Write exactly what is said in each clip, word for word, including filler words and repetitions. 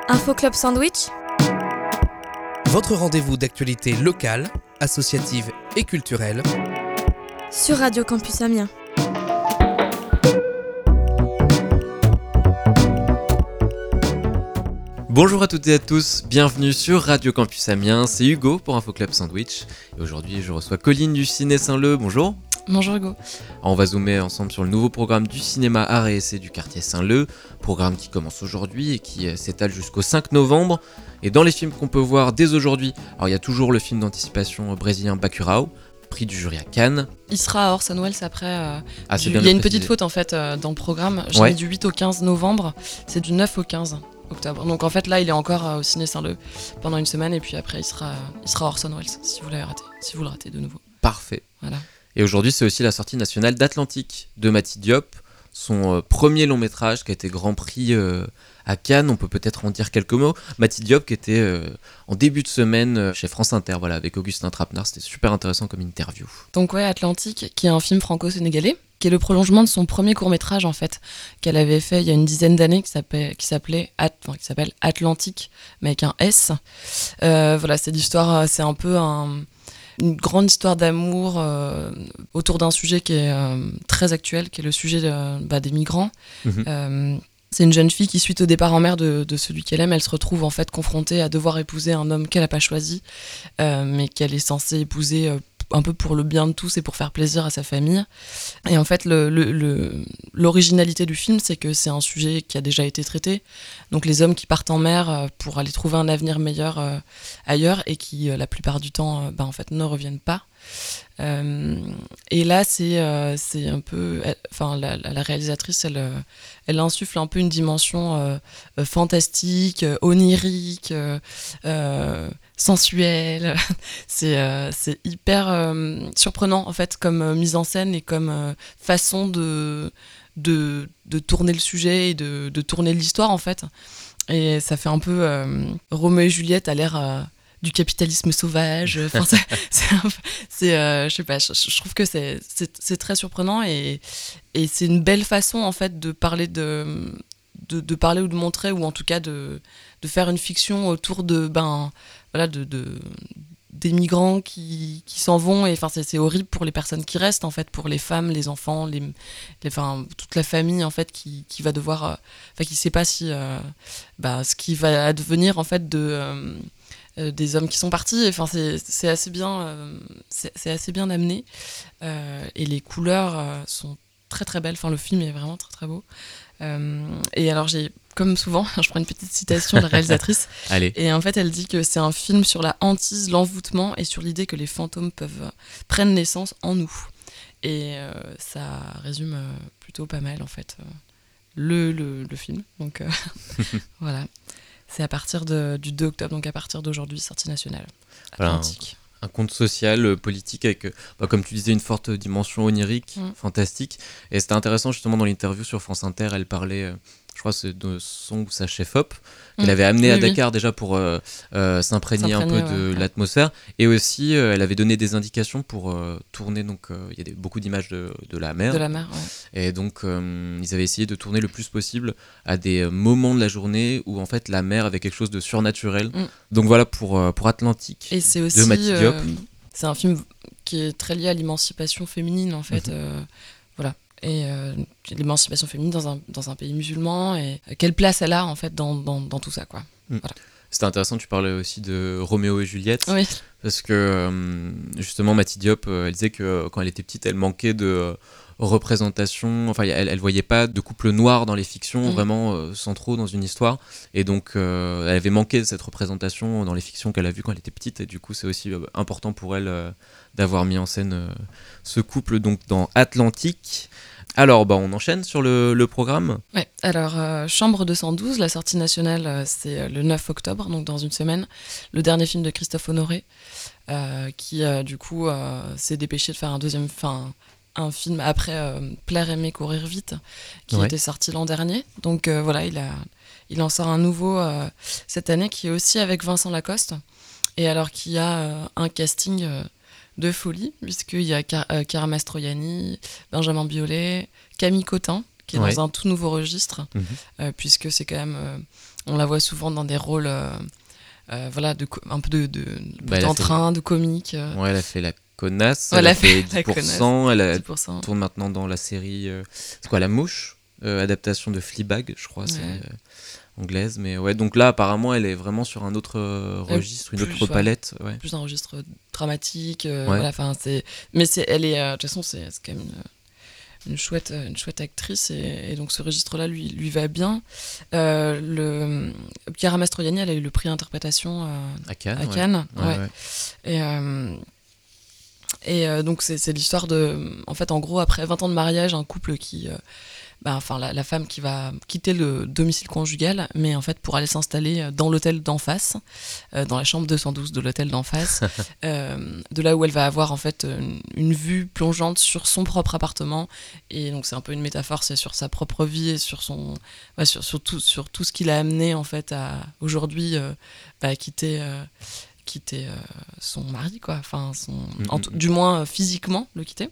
Info Club Sandwich, votre rendez-vous d'actualité locale, associative et culturelle sur Radio Campus Amiens. Bonjour à toutes et à tous, bienvenue sur Radio Campus Amiens, c'est Hugo pour Info Club Sandwich. Et aujourd'hui je reçois Colline du Ciné Saint-Leu, bonjour. Bonjour Hugo. On va zoomer ensemble sur le nouveau programme du cinéma art et essai du quartier Saint-Leu, programme qui commence aujourd'hui et qui s'étale jusqu'au cinq novembre. Et dans les films qu'on peut voir dès aujourd'hui, alors il y a toujours le film d'anticipation brésilien Bacurau, prix du jury à Cannes. Il sera à Orson Welles après. Euh, ah, c'est du, bien il y a une précisé. petite faute en fait euh, dans le programme. J'ai Ouais. mis du huit au quinze novembre, c'est du neuf au quinze octobre. Donc en fait là il est encore euh, au Ciné Saint-Leu pendant une semaine et puis après il sera, il sera à Orson Welles si vous l'avez raté, si vous le ratez de nouveau. Parfait. Voilà. Et aujourd'hui c'est aussi la sortie nationale d'Atlantique de Mati Diop, son euh, premier long métrage qui a été Grand Prix euh, à Cannes. On peut peut-être en dire quelques mots. Mati Diop qui était euh, en début de semaine euh, chez France Inter, voilà, avec Augustin Trapenard, c'était super intéressant comme interview. Donc ouais, Atlantique, qui est un film franco-sénégalais, qui est le prolongement de son premier court-métrage en fait, qu'elle avait fait il y a une dizaine d'années, qui s'appelait, qui s'appelait At- enfin, qui s'appelle Atlantique, mais avec un S. Euh, voilà, c'est l'histoire, c'est un peu un, une grande histoire d'amour euh, autour d'un sujet qui est euh, très actuel, qui est le sujet de, bah, des migrants. Mmh. Euh, c'est une jeune fille qui, suite au départ en mer de, de celui qu'elle aime, elle se retrouve en fait confrontée à devoir épouser un homme qu'elle n'a pas choisi, euh, mais qu'elle est censée épouser euh, un peu pour le bien de tous et pour faire plaisir à sa famille. Et en fait, le, le, le, l'originalité du film, c'est que c'est un sujet qui a déjà été traité. Donc les hommes qui partent en mer euh, pour aller trouver un avenir meilleur euh, ailleurs et qui, euh, la plupart du temps, euh, bah, en fait, ne reviennent pas. Euh, et là, c'est, euh, c'est un peu... Enfin, la, la réalisatrice, elle, euh, elle insuffle un peu une dimension euh, euh, fantastique, euh, onirique, euh, euh, sensuelle. c'est, euh, c'est hyper euh, surprenant, en fait, comme euh, mise en scène et comme euh, façon de, de, de tourner le sujet et de, de tourner l'histoire, en fait. Et ça fait un peu... Euh, Roméo et Juliette à l'ère... Euh, du capitalisme sauvage, enfin c'est, c'est, un, c'est euh, je sais pas, je, je trouve que c'est, c'est, c'est très surprenant et, et c'est une belle façon en fait de parler de, de, de parler ou de montrer ou en tout cas de, de faire une fiction autour de ben voilà de, de des migrants qui, qui s'en vont et enfin c'est, c'est horrible pour les personnes qui restent en fait, pour les femmes, les enfants, les, les enfin toute la famille en fait qui, qui va devoir, enfin euh, qui sait pas si euh, bah ce qui va advenir en fait de euh, Euh, des hommes qui sont partis, enfin c'est, c'est assez bien euh, c'est, c'est assez bien amené euh, et les couleurs euh, sont très très belles, enfin le film est vraiment très très beau euh, et alors j'ai comme souvent je prends une petite citation de la réalisatrice. Allez. Et en fait elle dit que c'est un film sur la hantise, l'envoûtement et sur l'idée que les fantômes peuvent euh, prennent naissance en nous et euh, ça résume euh, plutôt pas mal en fait euh, le, le, le film donc euh, voilà. C'est à partir de, du deux octobre, donc à partir d'aujourd'hui, sortie nationale. Atlantique. Voilà, un, un conte social, euh, politique, avec, euh, bah, comme tu disais, une forte dimension onirique, Mm. fantastique. Et c'était intéressant, justement, dans l'interview sur France Inter, elle parlait, euh, je crois, c'est de son ou sa chef-op, qu'elle Mm. avait amené oui, à oui. Dakar déjà pour euh, euh, s'imprégner, S'imprégner, un peu de ouais, ouais. l'atmosphère. Et aussi, euh, elle avait donné des indications pour euh, tourner, donc il euh, y a des, beaucoup d'images de, de la mer. De la mer, ouais. Et donc, euh, ils avaient essayé de tourner le plus possible à des moments de la journée où, en fait, la mer avait quelque chose de surnaturel. Mm. Donc voilà pour, euh, pour Atlantique. Et c'est de aussi... Mati Diop. Euh, c'est un film qui est très lié à l'émancipation féminine, en fait. Mhm. Euh, voilà. Et euh, l'émancipation féminine dans un, dans un pays musulman et euh, quelle place elle a, en fait, dans, dans, dans tout ça, quoi. Mm. Voilà. C'était intéressant, tu parlais aussi de Roméo et Juliette. Oui. Parce que, euh, justement, Mati Diop, euh, elle disait que euh, quand elle était petite, elle manquait de euh, représentation. Enfin, elle, elle voyait pas de couple noir dans les fictions, Mm. vraiment euh, centraux dans une histoire. Et donc, euh, elle avait manqué de cette représentation dans les fictions qu'elle a vues quand elle était petite. Et du coup, c'est aussi euh, important pour elle euh, d'avoir mis en scène euh, ce couple donc, dans Atlantique. Alors, bah, on enchaîne sur le, le programme. Ouais, alors euh, Chambre deux cent douze, la sortie nationale, euh, c'est euh, le neuf octobre, donc dans une semaine. Le dernier film de Christophe Honoré, euh, qui euh, du coup euh, s'est dépêché de faire un deuxième, enfin un film après euh, Plaire, aimer, courir vite, qui Ouais. était sorti l'an dernier. Donc euh, voilà, il, a, il en sort un nouveau euh, cette année, qui est aussi avec Vincent Lacoste, et alors qui a euh, un casting... Euh, de folie, puisqu'il y a Car- euh, Chiara Mastroianni, Benjamin Biolay, Camille Cotin, qui est Ouais. dans un tout nouveau registre, Mhm. euh, puisque c'est quand même, euh, on la voit souvent dans des rôles, euh, euh, voilà, de, co- un peu de, de, de Bah, elle a en fait- train, de comique. euh, Ouais, elle a fait la connasse, Ouais, elle elle a a fait fait la dix pour cent, elle a- dix pour cent. tourne maintenant dans la série, euh, c'est quoi, La Mouche, euh, adaptation de Fleabag, je crois, série Ouais. euh, anglaise. Mais ouais, donc là, apparemment, elle est vraiment sur un autre euh, Euh, registre, une plus, autre ouais. palette. Ouais. Plus un registre dramatique, euh, Ouais. voilà, enfin, c'est, mais c'est, elle est, euh, de toute façon, c'est, c'est quand même une, une chouette, une chouette actrice, et, et donc ce registre-là lui, lui va bien. Euh, le, Chiara Mastroianni, elle a eu le prix d'interprétation euh, À Cannes. à ouais. Cannes, Ouais, ouais. ouais. Et, euh, et euh, donc c'est, c'est l'histoire de, en fait, en gros, après vingt ans de mariage, un couple qui, euh, bah, enfin, la, la femme qui va quitter le domicile conjugal, mais en fait pour aller s'installer dans l'hôtel d'en face, euh, dans la chambre deux cent douze de l'hôtel d'en face, euh, de là où elle va avoir en fait une, une vue plongeante sur son propre appartement, et donc c'est un peu une métaphore, c'est sur sa propre vie et sur son, ouais, sur, sur tout, sur tout ce qui l'a amené en fait à aujourd'hui euh, bah, à quitter. Euh, quitter euh, son mari, quoi, enfin son, en tout- du moins euh, physiquement le quitter.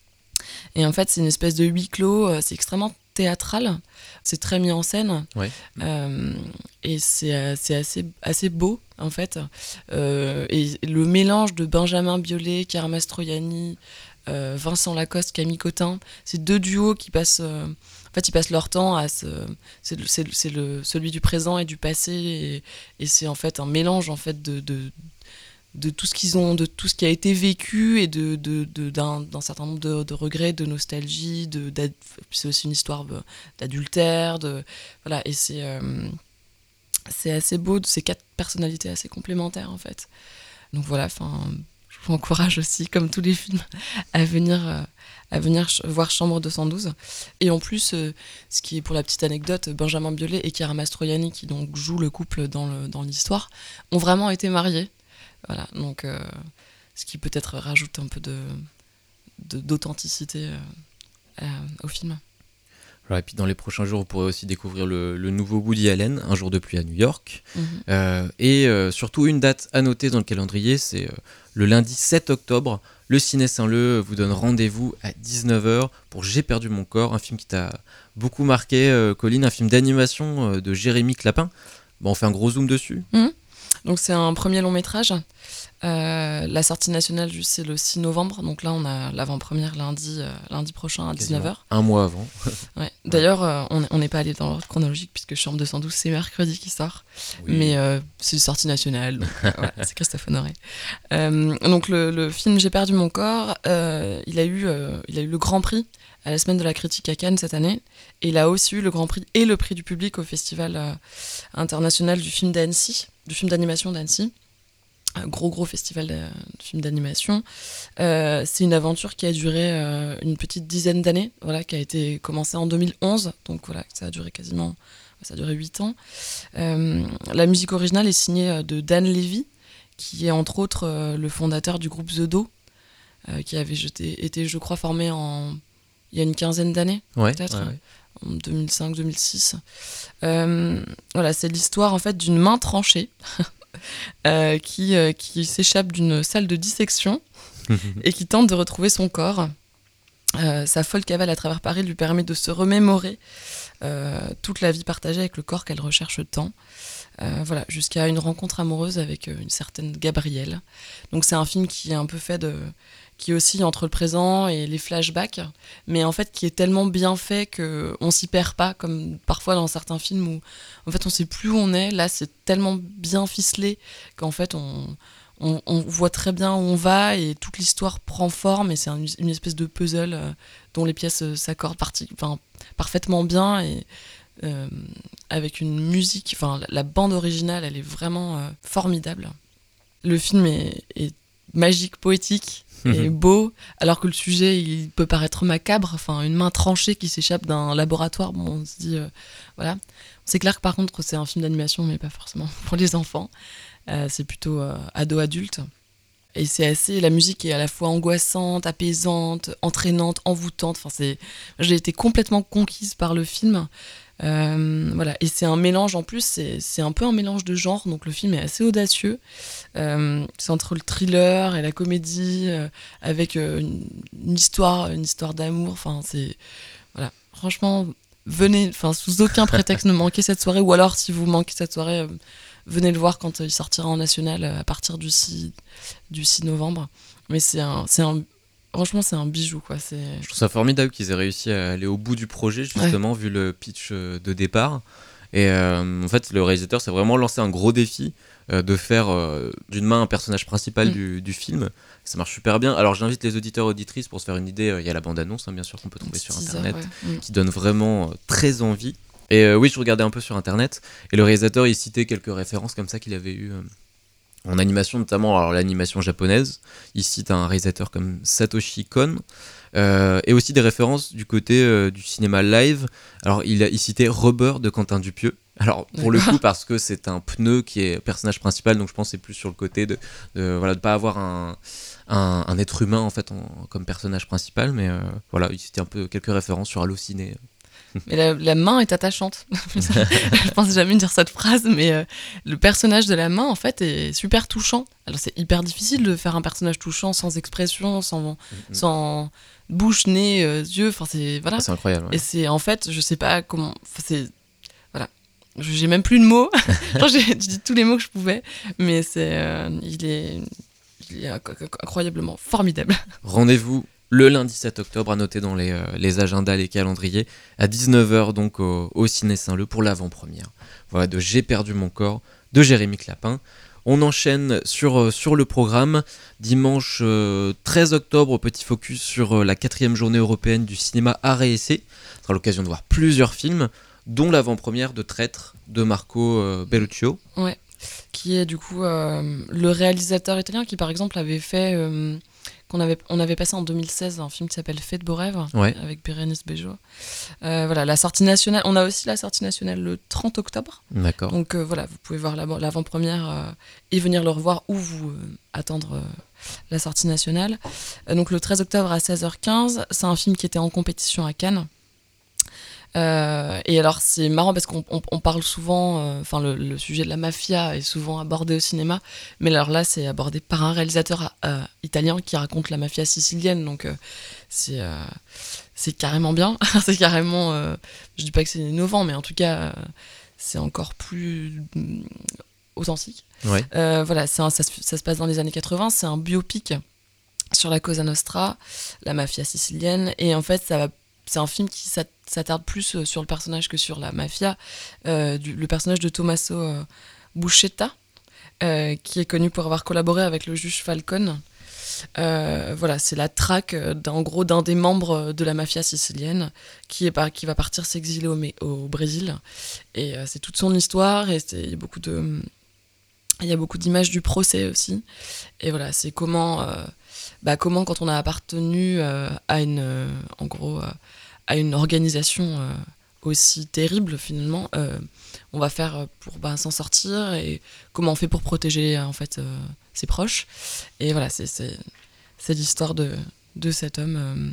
Et en fait c'est une espèce de huis clos, euh, c'est extrêmement théâtral, c'est très mis en scène, Ouais. euh, et c'est, euh, c'est assez, assez beau en fait, euh, et le mélange de Benjamin Biolay, Chiara Mastroianni, euh, Vincent Lacoste, Camille Cotin, ces deux duos qui passent, euh, en fait ils passent leur temps à se, c'est, le, c'est, le, c'est le, celui du présent et du passé, et, et c'est en fait un mélange en fait de, de de tout ce qu'ils ont, de tout ce qui a été vécu, et de, de, de d'un, d'un certain nombre de, de regrets, de nostalgie, de, d'ad... c'est aussi une histoire d'adultère, de voilà, et c'est euh, c'est assez beau, de ces quatre personnalités assez complémentaires en fait. Donc voilà, enfin, je vous encourage aussi, comme tous les films, à venir euh, à venir ch- voir Chambre deux cent douze. Et en plus, euh, ce qui est pour la petite anecdote, Benjamin Biolay et Chiara Mastroianni, qui donc jouent le couple dans le dans l'histoire, ont vraiment été mariés. Voilà, donc euh, ce qui peut-être rajoute un peu de, de d'authenticité euh, euh, au film. Ouais, et puis dans les prochains jours, vous pourrez aussi découvrir le, le nouveau Woody Allen, Un jour de pluie à New York. Mm-hmm. Euh, et euh, surtout une date à noter dans le calendrier, c'est euh, le lundi sept octobre. Le Ciné Saint-Leu vous donne rendez-vous à dix-neuf heures pour J'ai perdu mon corps, un film qui t'a beaucoup marqué, euh, Colline, un film d'animation euh, de Jérémy Clapin. Bon, on fait un gros zoom dessus. Mm-hmm. Donc c'est un premier long métrage. Euh, la sortie nationale juste c'est le six novembre, donc là on a l'avant-première lundi, euh, lundi prochain à Quasiment dix-neuf heures. Un mois avant. Ouais. D'ailleurs euh, on n'est pas allé dans l'ordre chronologique puisque Chambre deux cent douze c'est mercredi qui sort, Oui. mais euh, c'est une sortie nationale, donc euh, voilà, c'est Christophe Honoré. Euh, donc le, le film J'ai perdu mon corps, euh, il, a eu, euh, il a eu le Grand Prix à la Semaine de la Critique à Cannes cette année, et il a aussi eu le Grand Prix et le prix du public au Festival euh, international du film d'Annecy, du film d'animation d'Annecy. Un gros gros festival de, de films d'animation. Euh, c'est une aventure qui a duré euh, une petite dizaine d'années, voilà, qui a été commencée en deux mille onze, donc voilà, ça a duré quasiment, ça a duré huit ans. Euh, la musique originale est signée de Dan Levy, qui est entre autres euh, le fondateur du groupe The Do, euh, qui avait jeté, été, je crois, formé en il y a une quinzaine d'années, Ouais, peut-être. ouais, ouais. En deux mille cinq deux mille six. Euh, voilà, c'est l'histoire en fait d'une main tranchée euh, qui, euh, qui s'échappe d'une salle de dissection et qui tente de retrouver son corps. Euh, sa folle cavale à travers Paris lui permet de se remémorer euh, toute la vie partagée avec le corps qu'elle recherche tant. Euh, voilà, jusqu'à une rencontre amoureuse avec euh, une certaine Gabrielle. Donc c'est un film qui est un peu fait de... qui oscille entre le présent et les flashbacks, mais en fait qui est tellement bien fait qu'on s'y perd pas, comme parfois dans certains films où en fait on sait plus où on est. Là c'est tellement bien ficelé qu'en fait on, on, on voit très bien où on va et toute l'histoire prend forme, et c'est un, une espèce de puzzle euh, dont les pièces euh, s'accordent parti, enfin, parfaitement bien, et euh, avec une musique, enfin la, la bande originale elle est vraiment euh, formidable. Le film est, est magique, poétique et beau, alors que le sujet il peut paraître macabre, enfin une main tranchée qui s'échappe d'un laboratoire, bon, on se dit euh, voilà. C'est clair que par contre c'est un film d'animation mais pas forcément pour les enfants, euh, c'est plutôt euh, ado-adulte, et c'est assez, la musique est à la fois angoissante, apaisante, entraînante, envoûtante, enfin c'est, j'ai été complètement conquise par le film. Euh, voilà, et c'est un mélange en plus, c'est, c'est un peu un mélange de genres, donc le film est assez audacieux. Euh, c'est entre le thriller et la comédie, euh, avec euh, une, une histoire, une histoire d'amour. Enfin, c'est voilà, franchement, venez, enfin sous aucun prétexte ne manquez cette soirée, ou alors si vous manquez cette soirée, euh, venez le voir quand euh, il sortira en national euh, à partir du six, du six novembre. Mais c'est un, c'est un, franchement c'est un bijou quoi. C'est... Je trouve ça formidable qu'ils aient réussi à aller au bout du projet justement, ouais. vu le pitch euh, de départ. Et euh, en fait, le réalisateur s'est vraiment lancé un gros défi euh, de faire euh, d'une main un personnage principal mmh. du, du film. Ça marche super bien. Alors j'invite les auditeurs et auditrices pour se faire une idée. Il euh, y a la bande-annonce, hein, bien sûr, qu'on peut trouver sur Internet, ouais. mmh. qui donne vraiment euh, très envie. Et euh, oui, je regardais un peu sur Internet. Et le réalisateur, il citait quelques références comme ça qu'il avait eues euh, en animation, notamment alors, l'animation japonaise. Il cite un réalisateur comme Satoshi Kon. Euh, et aussi des références du côté euh, du cinéma live. Alors il, a, il citait Rubber de Quentin Dupieux. Alors pour le coup parce que c'est un pneu qui est personnage principal, donc je pense que c'est plus sur le côté de de voilà de pas avoir un un, un être humain en fait en, comme personnage principal, mais euh, voilà il citait un peu quelques références sur Allociné. Mais la, la main est attachante. Je pense jamais dire cette phrase, mais euh, le personnage de la main, en fait, est super touchant. Alors, c'est hyper difficile de faire un personnage touchant sans expression, sans, mm-hmm. sans bouche, nez, euh, yeux. Enfin, c'est voilà. Ah, c'est incroyable. Ouais. Et c'est en fait, je sais pas comment. C'est voilà. J'ai même plus de mots. Genre, j'ai, j'ai dit tous les mots que je pouvais, mais c'est, euh, il est, il est incroyablement formidable. Rendez-vous le lundi sept octobre, à noter dans les, euh, les agendas, les calendriers, à dix-neuf heures donc au, au Ciné Saint-Leu pour l'avant-première. Voilà, de J'ai perdu mon corps, de Jérémy Clapin. On enchaîne sur, euh, sur le programme. Dimanche euh, treize octobre, petit focus sur euh, la quatrième journée européenne du cinéma art et essai. Ce sera l'occasion de voir plusieurs films, dont l'avant-première de Traître de Marco euh, Belluccio. Ouais, qui est du coup euh, le réalisateur italien qui par exemple avait fait... Euh, qu'on avait, on avait passé en deux mille seize un film qui s'appelle Fait de beaux rêves, ouais. avec Bérénice Bejo. Euh, voilà, la sortie nationale, on a aussi la sortie nationale le trente octobre. D'accord. Donc euh, voilà, vous pouvez voir l'avant-première euh, et venir le revoir ou vous euh, attendre euh, la sortie nationale. Euh, donc le treize octobre à seize heures quinze, c'est un film qui était en compétition à Cannes. Euh, et alors c'est marrant parce qu'on on, on parle souvent, enfin euh, le, le sujet de la mafia est souvent abordé au cinéma, mais alors là c'est abordé par un réalisateur euh, italien qui raconte la mafia sicilienne, donc euh, c'est euh, c'est carrément bien, c'est carrément, euh, je dis pas que c'est innovant, mais en tout cas euh, c'est encore plus euh, authentique. Ouais. Euh, voilà, c'est un, ça, ça se passe dans les années quatre-vingts, c'est un biopic sur la Cosa Nostra, la mafia sicilienne, et en fait ça va c'est un film qui s'attarde plus sur le personnage que sur la mafia. Euh, du, le personnage de Tommaso euh, Buscetta, euh, qui est connu pour avoir collaboré avec le juge Falcone. Euh, voilà, c'est la traque d'un, en gros d'un des membres de la mafia sicilienne qui, est, qui va partir s'exiler au, au Brésil. Et euh, c'est toute son histoire et il y a beaucoup de... Il y a beaucoup d'images du procès aussi. Et voilà, c'est comment, euh, bah, comment quand on a appartenu euh, à une, euh, en gros, euh, à une organisation euh, aussi terrible finalement, euh, on va faire pour bah, s'en sortir et comment on fait pour protéger en fait euh, ses proches. Et voilà, c'est, c'est, c'est l'histoire de, de cet homme euh,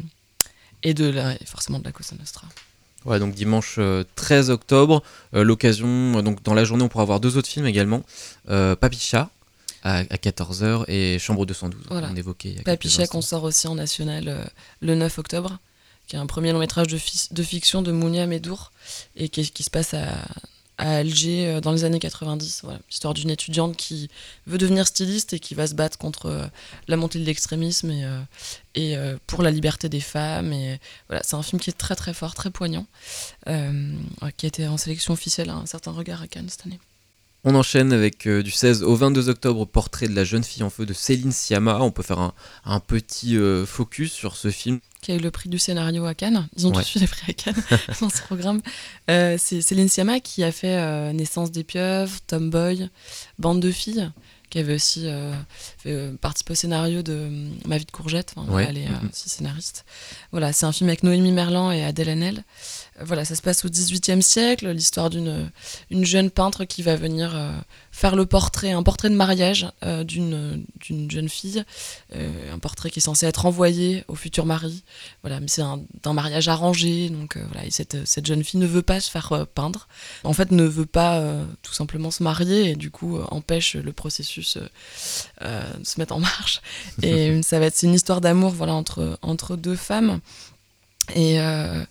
et de la, forcément de la Cosa Nostra. Ouais, donc dimanche euh, treize octobre, euh, l'occasion, euh, donc dans la journée on pourra voir deux autres films également, euh, Papicha à, à quatorze heures et Chambre deux cent douze, voilà. On évoquait il y a Papicha qu'on sort aussi en national euh, le neuf octobre, qui est un premier long métrage de, fi- de fiction de Mounia Medour et qui, qui se passe à, à Alger euh, dans les années quatre-vingt-dix. Voilà. L'histoire d'une étudiante qui veut devenir styliste et qui va se battre contre euh, la montée de l'extrémisme et, euh, et euh, pour la liberté des femmes. Et, voilà, c'est un film qui est très très fort, très poignant, euh, qui a été en sélection officielle à Un certain regard à Cannes cette année. On enchaîne avec euh, du seize au vingt-deux octobre, Portrait de la jeune fille en feu de Céline Sciamma. On peut faire un, un petit euh, focus sur ce film. Qui a eu le prix du scénario à Cannes. Ils ont ouais. tous eu des prix à Cannes dans ce programme. Euh, c'est Céline Sciamma qui a fait euh, Naissance des pieuvres, Tomboy, Bande de filles, qui avait aussi euh, fait, euh, participé au scénario de euh, Ma vie de courgette. Enfin, ouais. Elle est euh, aussi scénariste. Voilà, c'est un film avec Noémie Merlan et Adèle Haenel. Euh, voilà, ça se passe au dix-huitième siècle, l'histoire d'une une jeune peintre qui va venir euh, faire le portrait, un portrait de mariage euh, d'une, d'une jeune fille, euh, un portrait qui est censé être envoyé au futur mari. Voilà, mais c'est un, un mariage arrangé, donc euh, voilà, et cette, cette jeune fille ne veut pas se faire euh, peindre. En fait, ne veut pas euh, tout simplement se marier et du coup euh, empêche le processus euh, euh, de se mettre en marche. Et ça va être c'est une histoire d'amour, voilà, entre entre deux femmes. Et, euh,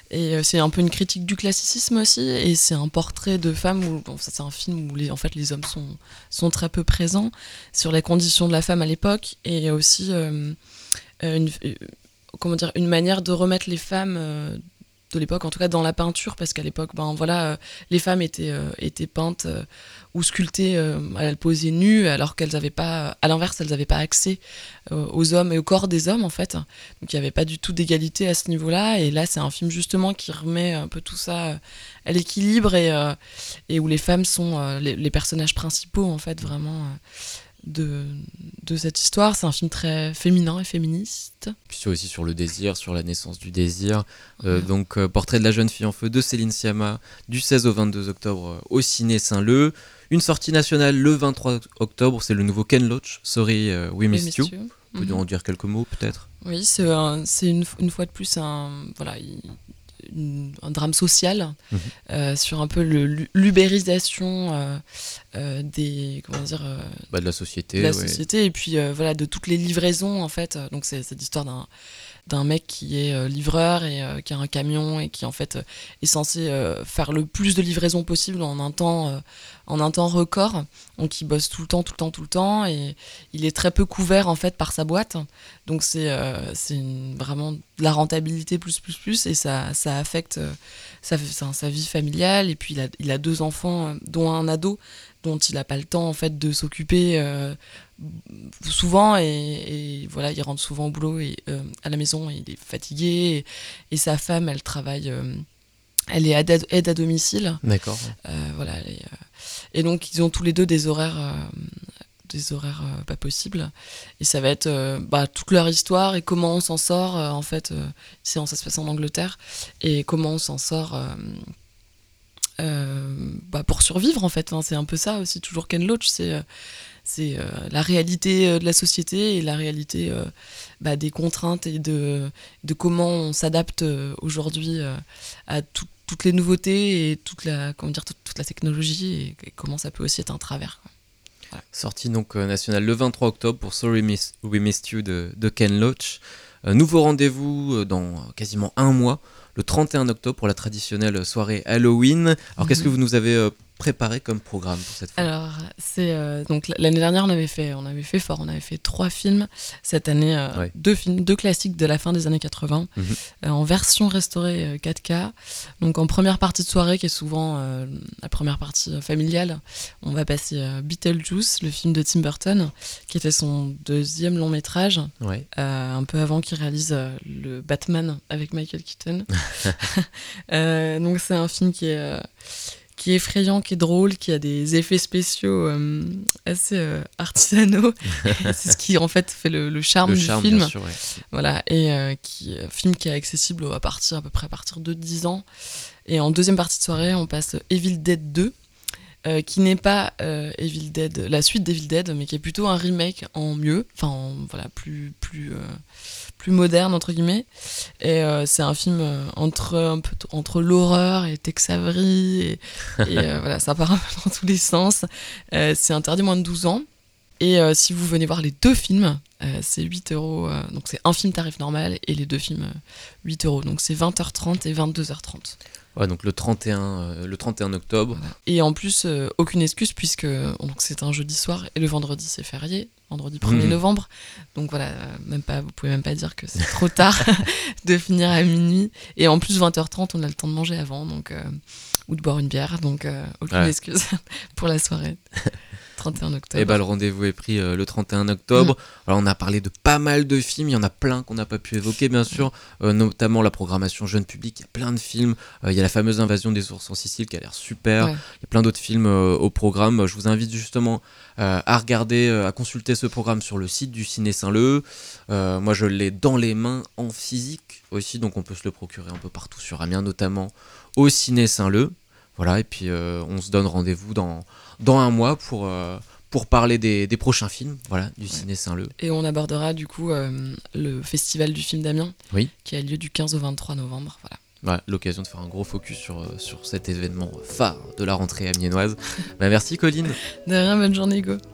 Et euh, c'est un peu une critique du classicisme aussi, et c'est un portrait de femme où bon, ça, c'est un film où les, en fait les hommes sont sont très peu présents, sur les conditions de la femme à l'époque, et aussi euh, une euh, comment dire une manière de remettre les femmes euh, de l'époque, en tout cas dans la peinture, parce qu'à l'époque, ben voilà, euh, les femmes étaient euh, étaient peintes euh, ou sculptées, euh, elles posaient nues, alors qu'elles avaient pas, à l'inverse, elles n'avaient pas accès euh, aux hommes et au corps des hommes en fait. Donc il y avait pas du tout d'égalité à ce niveau-là. Et là, c'est un film justement qui remet un peu tout ça euh, à l'équilibre et euh, et où les femmes sont euh, les, les personnages principaux en fait vraiment. Euh, De, de cette histoire. C'est un film très féminin et féministe. Puis c'est aussi sur le désir, sur la naissance du désir. Euh, ouais. Donc, euh, Portrait de la jeune fille en feu de Céline Sciamma, du seize au vingt-deux octobre euh, au Ciné Saint-Leu. Une sortie nationale le vingt-trois octobre, c'est le nouveau Ken Loach, Sorry uh, We Missed You. You. Vous pouvez mm-hmm. en dire quelques mots peut-être ? Oui, c'est, un, c'est une, une fois de plus un... Voilà, il... Une, un drame social mmh. euh, sur un peu le, l'ubérisation euh, euh, des comment dire euh, bah de la société, de la ouais. société et puis euh, voilà de toutes les livraisons en fait. Donc c'est, c'est l'histoire d'un d'un mec qui est euh, livreur et euh, qui a un camion et qui en fait euh, est censé euh, faire le plus de livraisons possible en un temps euh, en un temps record. Donc il bosse tout le temps tout le temps tout le temps et il est très peu couvert en fait par sa boîte. Donc c'est euh, c'est une, vraiment de la rentabilité plus plus plus et ça ça affecte euh, sa, sa sa vie familiale. Et puis il a il a deux enfants euh, dont un ado dont il n'a pas le temps en fait de s'occuper euh, souvent et, et voilà il rentre souvent au boulot et euh, à la maison il est fatigué et, et sa femme elle travaille euh, elle est aide à, aide à domicile. D'accord. Euh, voilà elle est, euh, et donc ils ont tous les deux des horaires euh, des horaires euh, pas possibles et ça va être euh, bah, toute leur histoire et comment on s'en sort euh, en fait euh, c'est, ça se passe en Angleterre et comment on s'en sort euh, Euh, bah pour survivre en fait, hein. C'est un peu ça aussi toujours Ken Loach, c'est, euh, c'est euh, la réalité euh, de la société et la réalité euh, bah, des contraintes et de, de comment on s'adapte euh, aujourd'hui euh, à tout, toutes les nouveautés et toute la, comment dire, toute, toute la technologie et, et comment ça peut aussi être un travers, quoi. Voilà. Sortie donc euh, nationale le vingt-trois octobre pour Sorry Miss, We Missed You de, de Ken Loach. Euh, nouveau rendez-vous euh, dans quasiment un mois, le trente et un octobre pour la traditionnelle soirée Halloween. Alors mmh. qu'est-ce que vous nous avez euh, préparé comme programme pour cette fois ? Alors c'est euh, donc l'année dernière on avait fait on avait fait fort, on avait fait trois films. Cette année euh, ouais. deux films, deux classiques de la fin des années quatre-vingts mmh. euh, en version restaurée euh, quatre K. Donc en première partie de soirée qui est souvent euh, la première partie euh, familiale, on va passer euh, Beetlejuice, le film de Tim Burton, qui était son deuxième long métrage, ouais. euh, un peu avant qu'il réalise euh, le Batman avec Michael Keaton. euh, donc c'est un film qui est euh, qui est effrayant, qui est drôle, qui a des effets spéciaux euh, assez euh, artisanaux. C'est ce qui en fait fait le, le charme le du charme, film. Bien sûr, ouais. Voilà, et euh, qui euh, film qui est accessible à partir à peu près à partir de dix ans. Et en deuxième partie de soirée, on passe Evil Dead deux. Euh, qui n'est pas euh, Evil Dead, la suite d'Evil Dead, mais qui est plutôt un remake en mieux, enfin en, voilà plus plus euh, plus moderne entre guillemets. Et euh, c'est un film euh, entre un peu entre l'horreur et Tex Avery et, et euh, voilà, ça part un peu dans tous les sens. Euh, c'est interdit moins de douze ans. Et euh, si vous venez voir les deux films, euh, c'est huit euros. Euh, donc c'est un film tarif normal et les deux films euh, huit euros. Donc c'est vingt heures trente et vingt-deux heures trente. Ouais, donc le trente et un, euh, le trente et un octobre. Voilà. Et en plus, euh, aucune excuse puisque donc c'est un jeudi soir et le vendredi c'est férié, vendredi premier mmh. novembre. Donc voilà, euh, même pas, vous pouvez même pas dire que c'est trop tard de finir à minuit. Et en plus, vingt heures trente, on a le temps de manger avant, donc euh, ou de boire une bière, donc euh, aucune ouais. excuse pour la soirée. trente et un octobre. Et bah le rendez-vous est pris euh, le trente et un octobre. Mmh. Alors on a parlé de pas mal de films, il y en a plein qu'on n'a pas pu évoquer bien sûr, euh, notamment la programmation jeune public, il y a plein de films, euh, il y a la fameuse Invasion des ours en Sicile qui a l'air super, ouais. Il y a plein d'autres films euh, au programme. Je vous invite justement euh, à regarder, euh, à consulter ce programme sur le site du Ciné Saint-Leu. Euh, moi je l'ai dans les mains en physique aussi, donc on peut se le procurer un peu partout sur Amiens, notamment au Ciné Saint-Leu. Voilà, et puis euh, on se donne rendez-vous dans, dans un mois pour, euh, pour parler des, des prochains films, voilà, du ouais. Ciné Saint-Leu. Et on abordera du coup euh, le festival du film d'Amiens, oui. qui a lieu du quinze au vingt-trois novembre. Voilà. Ouais, l'occasion de faire un gros focus sur, sur cet événement phare de la rentrée amiénoise. Bah, merci Colline. De rien, bonne journée Hugo.